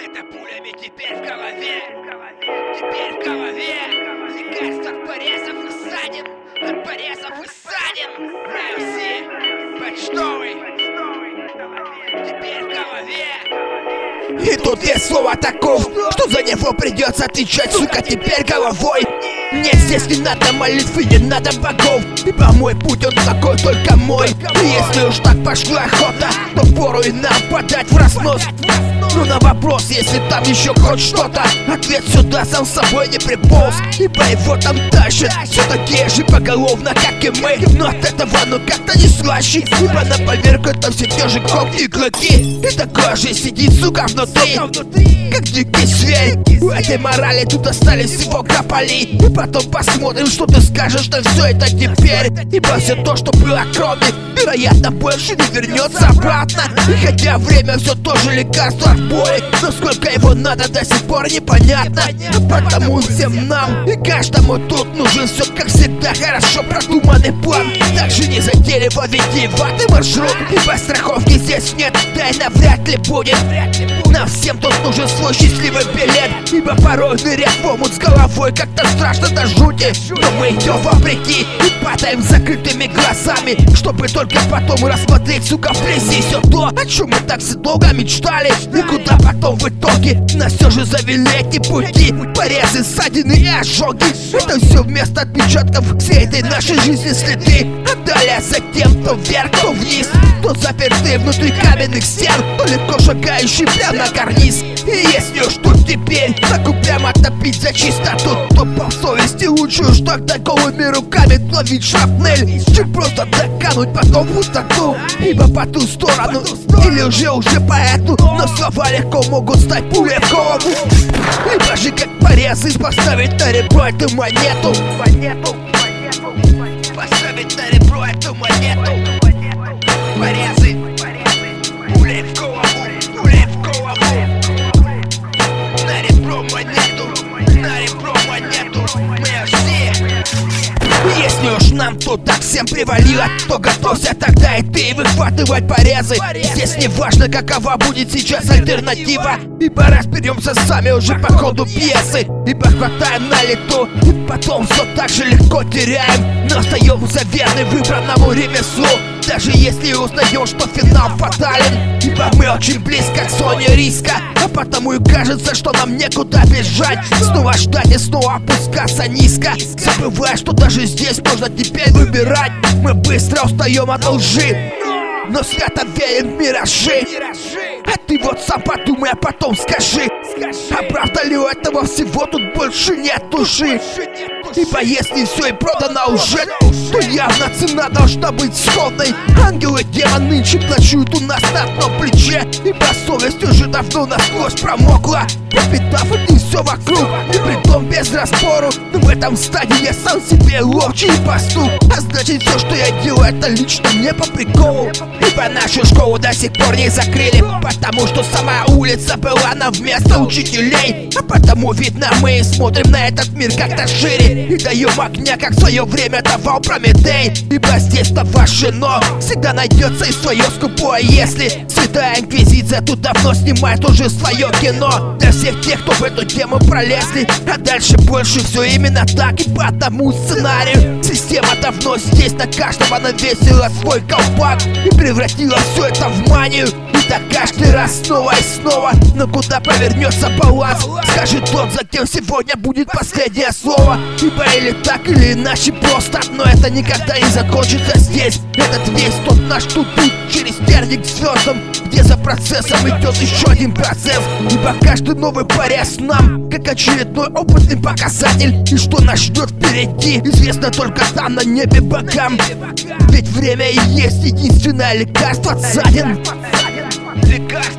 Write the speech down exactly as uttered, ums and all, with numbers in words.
Это пулями теперь в голове, теперь в голове. Лекарство от порезов и ссадин, от порезов и ссадин. Россия, почтовый, теперь в голове. И тут есть слово таков, что за него придется отвечать, сука, теперь головой. Нет, здесь не надо молитвы, не надо богов, ибо мой путь он такой, только мой. И если уж так пошла охота, то пору и нам подать в разнос. Ну на вопрос, если там еще хоть что-то, ответ сюда сам собой не приполз, ибо его там тащат все такие же поголовно, как и мы. Но от этого ну как-то не слаще, ибо на поверку там все те же когти и клыки. И такое же сидит, сука, внутри, как дикий зверь. У этой морали тут остались всего капали. И потом посмотрим, что ты скажешь на все это теперь. Ибо все то, что было кроме, вероятно, больше не вернется обратно. И хотя время все тоже лекарство от боли, но сколько его надо до сих пор непонятно. Потому всем нам и каждому тут нужен все как всегда хорошо продуманный план. Также не затейливо витиеватый маршрут, ибо страховки здесь нет, да и навряд ли будет. Нам всем тут нужен свой счастливый билет, ибо порой нырять в омут с головой как-то страшно до жути. Но мы идем вопреки и падаем с закрытыми глазами, чтобы только потом рассмотреть, сука, вблизи все то, о чем мы так все долго мечтали. И куда потом в итоге нас все же завели эти пути. Порезы, ссадины и ожоги, это все вместо отпечатков всей этой нашей жизни следы. А далее затем то вверх, то вниз, то запертые внутри каменных стен, то легко шагающий прямо на карниз. И если уж тут теперь так упрямо топить за чистоту, то по совести лучше уж так голыми руками ловить шрапнель, чем просто докануть потом в пустоту. Ибо по ту сторону или уже уже по эту, но слова легко могут стать пулей в голову. Либо же как порезы поставить на ребро эту монету, поставить на ребро эту монету. Порезы, пулей в голову, пулей в голову. На ребро монету, на ребро монету. Мы все. Если уж нам тут так всем привалило, то готовься тогда и ты выхватывать порезы. Здесь не важно, какова будет сейчас альтернатива, ибо разберемся сами уже по ходу пьесы. Ибо хватаем на лету и потом все так же легко теряем, но остаемся верны выбранному ремеслу. Даже если узнаем, что финал фатален, ибо мы очень близко к зоне риска, а потому и кажется, что нам некуда бежать. Снова ждать и снова опускаться низко, забывая, что даже здесь можно теперь выбирать. Мы быстро устаем от лжи, но свято верим в миражи. А ты вот сам подумай, а потом скажи, а правда ли у этого всего тут больше нет души? Ибо если все и продано уже, то явно цена должна быть сходной. Ангелы, демоны нынче ночуют у нас на одном плече, ибо совесть уже давно насквозь промокла, пропитав и все вокруг, и притом без разбору. Но в этом стадии я сам себе ловчий и пастух, а значит все, что я делаю, это лично не по приколу. Ибо нашу школу до сих пор не закрыли, потому что сама улица была нам вместо учителей. А потому, видно, мы смотрим на этот мир как-то шире и даем огня, как в свое время давал Прометей. Ибо здесь-то ваше но всегда найдется и свое скупое если. Святая Инквизиция тут давно снимает уже свое кино для всех тех, кто в эту тему пролезли. А дальше больше все именно так и по одному сценарию. Система давно здесь на каждого навесила свой колпак и превратила все это в манию. И так каждый раз снова и снова. Но куда повернется баланс, скажет тот, за кем сегодня будет последнее слово. Ибо или так, или иначе просто, но это никогда не закончится здесь. Этот весь тот наш тут путь через терник к звездам, где за процессом идет еще один процесс. Ибо каждый новый порез нам как очередной опытный показатель. И что нас ждет впереди, известно только там на небе богам. Ведь время и есть единственное лекарство от ссадин. Лекарство